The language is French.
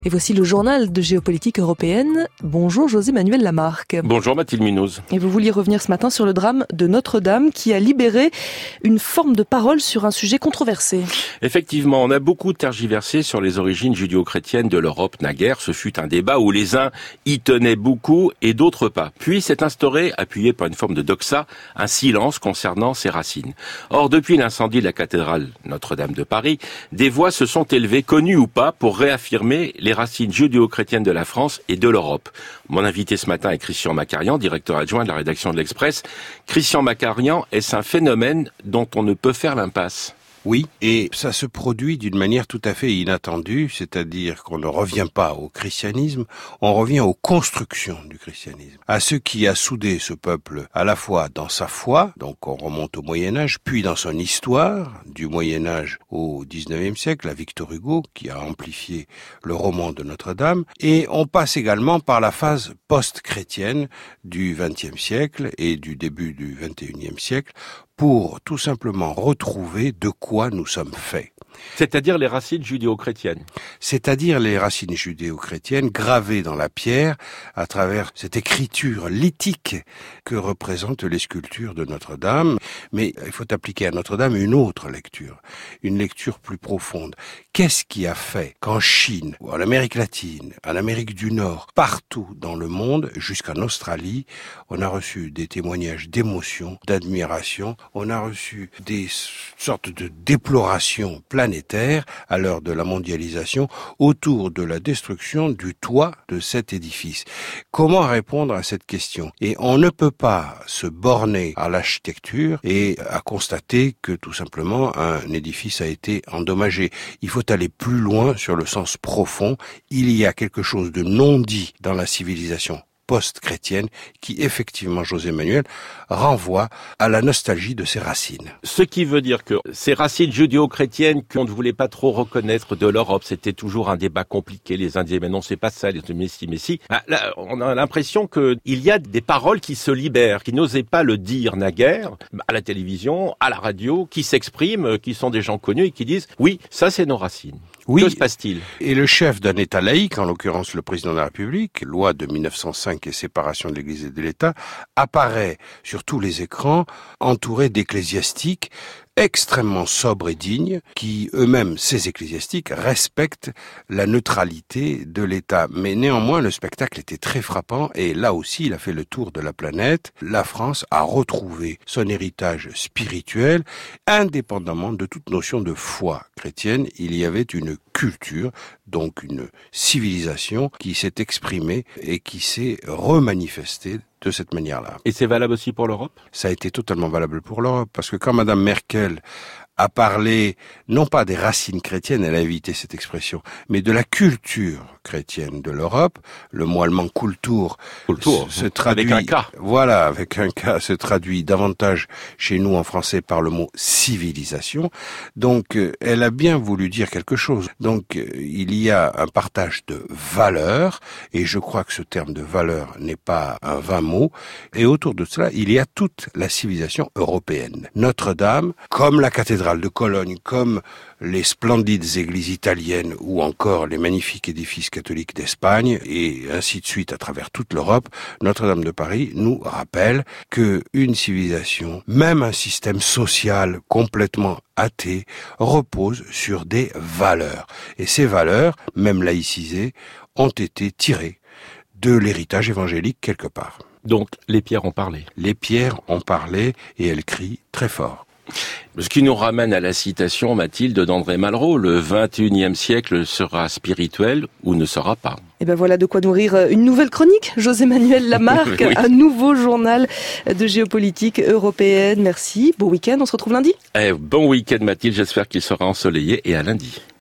Et voici le journal de géopolitique européenne. Bonjour José-Manuel Lamarque. Bonjour Mathilde Munoz. Et vous vouliez revenir ce matin sur le drame de Notre-Dame qui a libéré une forme de parole sur un sujet controversé. Effectivement, on a beaucoup tergiversé sur les origines judéo-chrétiennes de l'Europe naguère. Ce fut un débat où les uns y tenaient beaucoup et d'autres pas. Puis s'est instauré, appuyé par une forme de doxa, un silence concernant ses racines. Or, depuis l'incendie de la cathédrale Notre-Dame de Paris, des voix se sont élevées, connues ou pas, pour réaffirmer les racines judéo-chrétiennes de la France et de l'Europe. Mon invité ce matin est Christian Macarian, directeur adjoint de la rédaction de l'Express. Christian Macarian, est-ce un phénomène dont on ne peut faire l'impasse ? Oui, et ça se produit d'une manière tout à fait inattendue, c'est-à-dire qu'on ne revient pas au christianisme, on revient aux constructions du christianisme, à ce qui a soudé ce peuple à la fois dans sa foi, donc on remonte au Moyen-Âge, puis dans son histoire, du Moyen-Âge au XIXe siècle, à Victor Hugo, qui a amplifié le roman de Notre-Dame, et on passe également par la phase post-chrétienne du XXe siècle et du début du XXIe siècle, pour tout simplement retrouver de quoi nous sommes faits. C'est-à-dire les racines judéo-chrétiennes. C'est-à-dire les racines judéo-chrétiennes gravées dans la pierre à travers cette écriture lithique que représentent les sculptures de Notre-Dame. Mais il faut appliquer à Notre-Dame une autre lecture, une lecture plus profonde. Qu'est-ce qui a fait qu'en Chine, ou en Amérique latine, en Amérique du Nord, partout dans le monde, jusqu'en Australie, on a reçu des témoignages d'émotion, d'admiration, on a reçu des sortes de déplorations planétaire à l'heure de la mondialisation autour de la destruction du toit de cet édifice. Comment répondre à cette question ? Et on ne peut pas se borner à l'architecture et à constater que tout simplement un édifice a été endommagé. Il faut aller plus loin sur le sens profond. Il y a quelque chose de non dit dans la civilisation post-chrétienne qui, effectivement, José-Manuel, renvoie à la nostalgie de ses racines. Ce qui veut dire que ces racines judéo-chrétiennes qu'on ne voulait pas trop reconnaître de l'Europe, c'était toujours un débat compliqué. Les uns disaient, mais non, c'est pas ça, les autres, mais si. Là, on a l'impression qu'il y a des paroles qui se libèrent, qui n'osaient pas le dire naguère, à la télévision, à la radio, qui s'expriment, qui sont des gens connus et qui disent, oui, ça c'est nos racines. Oui, que se passe-t-il ? Et le chef d'un État laïque, en l'occurrence le président de la République, loi de 1905 et séparation de l'Église et de l'État, apparaît sur tous les écrans entouré d'ecclésiastiques extrêmement sobres et dignes, qui eux-mêmes, ces ecclésiastiques, respectent la neutralité de l'État. Mais néanmoins, le spectacle était très frappant et là aussi, il a fait le tour de la planète. La France a retrouvé son héritage spirituel, indépendamment de toute notion de foi chrétienne. Il y avait une culture, donc une civilisation qui s'est exprimée et qui s'est remanifestée de cette manière-là. Et c'est valable aussi pour l'Europe ? Ça a été totalement valable pour l'Europe, parce que quand Madame Merkel a parlé, non pas des racines chrétiennes, elle a évité cette expression, mais de la culture chrétienne de l'Europe, le mot allemand Kultur se traduit, avec un K. Voilà, avec un K, se traduit davantage chez nous en français par le mot civilisation. Donc, elle a bien voulu dire quelque chose. Donc, il y a un partage de valeurs, et je crois que ce terme de valeur n'est pas un vain mot, et autour de cela, il y a toute la civilisation européenne. Notre-Dame, comme la cathédrale de Cologne, comme les splendides églises italiennes ou encore les magnifiques édifices catholiques d'Espagne et ainsi de suite à travers toute l'Europe, Notre-Dame de Paris nous rappelle que une civilisation, même un système social complètement athée, repose sur des valeurs. Et ces valeurs, même laïcisées, ont été tirées de l'héritage évangélique quelque part. Donc, les pierres ont parlé. Les pierres ont parlé et elles crient très fort. Ce qui nous ramène à la citation, Mathilde, d'André Malraux, le 21e siècle sera spirituel ou ne sera pas. Et ben voilà de quoi nourrir une nouvelle chronique, José-Manuel Lamarque, oui. Un nouveau journal de géopolitique européenne. Merci, bon week-end, on se retrouve lundi. Bon week-end Mathilde, j'espère qu'il sera ensoleillé et à lundi.